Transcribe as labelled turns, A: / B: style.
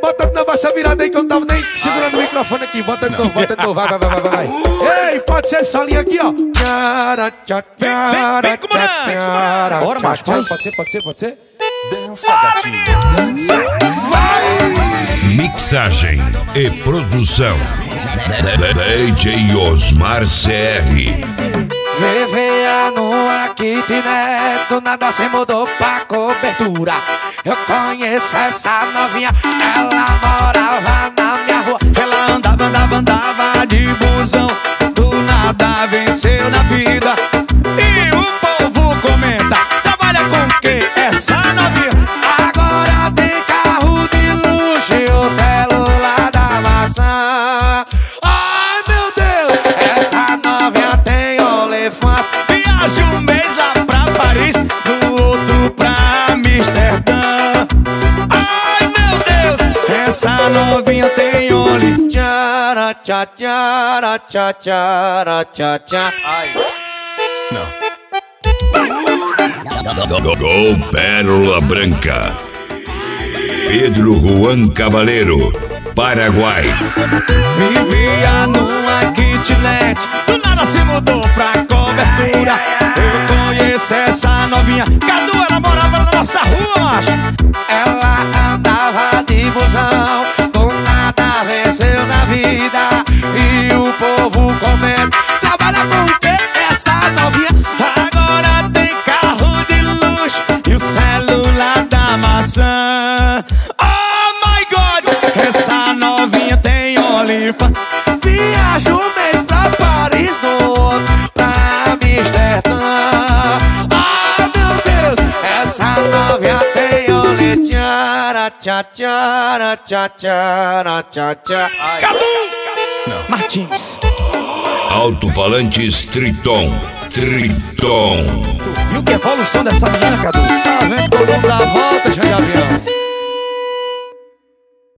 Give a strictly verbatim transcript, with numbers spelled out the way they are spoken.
A: bota de novo essa virada aí que eu não tava nem segurando o microfone aqui. Bota de novo, bota de novo, vai, vai, vai, vai, vai. Ei, pode ser essa linha aqui, ó.
B: Vem, comandante.
A: Bora, macho, pode ser, pode ser, pode ser.
B: Dança, gatinho, dança.
C: Mixagem e produção D J Osmar C R.
A: Vivia numa kitnet, do nada se mudou pra cobertura. Eu conheço essa novinha, ela morava na minha rua.
B: Ela andava, andava, andava de busão, do nada venceu na vida. E o povo comenta, trabalha com o quê essa novinha?
A: Agora tem carro de luxo e o celular da maçã. Ai meu Deus, essa novinha tem OnlyFans.
B: Viaja um mês lá pra Paris, no outro pra Amsterdã. Ai meu Deus, essa novinha tem Only.
A: Tchara, tchá, tchara, tchá, tchara, tchá, tchá. Ai.
B: Não.
C: Gol Pérola Branca. Pedro Juan Cabaleiro, Paraguai.
B: Vivia numa kitnet, do nada se mudou pra cobertura. Eu conheço essa novinha, Cadu, ela morava na nossa rua, macho.
A: Ela andava de busão, do nada venceu na vida. E o povo comenta, trabalha com o quê essa novinha?
B: Agora tem carro de luxo e o celular da maçã. Oh my God, essa novinha tem OnlyFans.
A: Viaja um mês pra Paris, no outro pra Amsterdã. Ah, meu Deus, essa novinha tem Only. Tchara, tchá, tchara, tchá, tchara, tchá, tchá.
B: Cadu! Não. Martins.
C: Alto-falantes Triton. Triton.
B: Tu viu que evolução dessa menina, Cadu?